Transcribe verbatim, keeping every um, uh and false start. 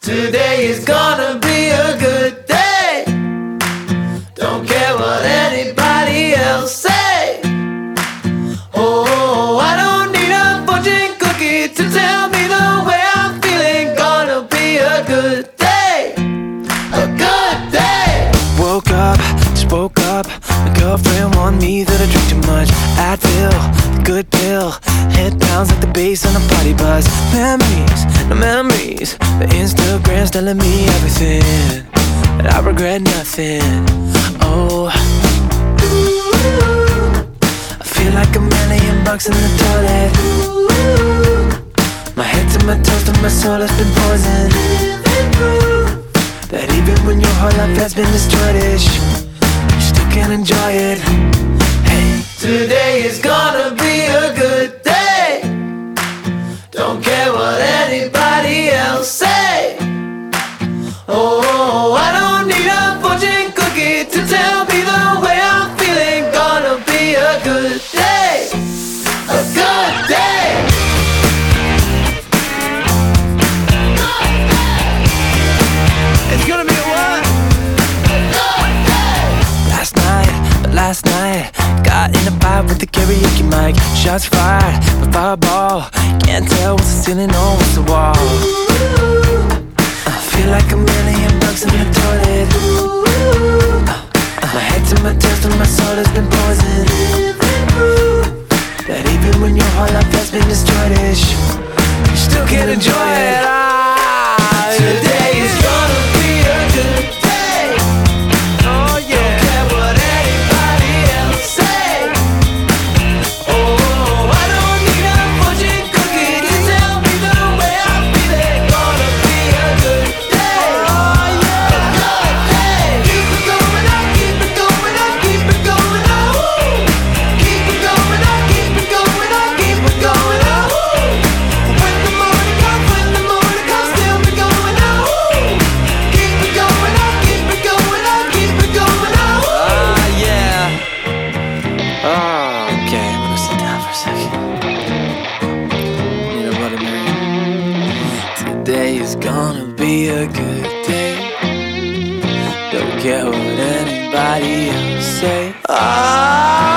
Today is gonna be a good day. Don't care what anybody else say. Oh, I don't need a fortune cookie to tell me the way I'm feeling. Gonna be a good day, a good day. Woke up, just woke up. My girlfriend warned me that I drink too much Advil, the good pill. Head pounds like the bass on a party bus. Memories, no memories. But Instagram's telling me everything, and I regret nothing. Oh, I feel like a million bucks in the toilet. My head to my toes to my soul has been poisoned. That even when your whole life has been destroyed-ish, you still can enjoy it. Hey, today is gonna be a good day. Don't care what anybody else say. Oh, I don't need a fortune cookie to tell me the way I'm feeling. Gonna be a good day, a good day. it's gonna be a what? Last night, last night, got in a fight with the karaoke mic. Shots fired, with fireball. Can't tell what's the ceiling or what's the wall. I feel like a million bucks in the toilet. My head to my toes to my soul has been poisoned. That even when your whole life has been destroyed-ish, you still can't enjoy it. Ah, Today is gonna be a good day. oh Don't yeah. care what anybody else say. Oh, I don't need a fortune cookie to tell me the way I'm feeling. Gonna be a good day, a good day. Keep it going up, keep it going up, keep it going up. Keep it going up, keep it going up, keep it going up. When the morning comes, when the morning comes, still be going up. Keep it going up, keep it going up, keep it going up. Ah, yeah. Oh, okay, I'm gonna sit down for a second. Need a Bloody Mary. Today is gonna be a good day. Don't care what anybody else say. Ah.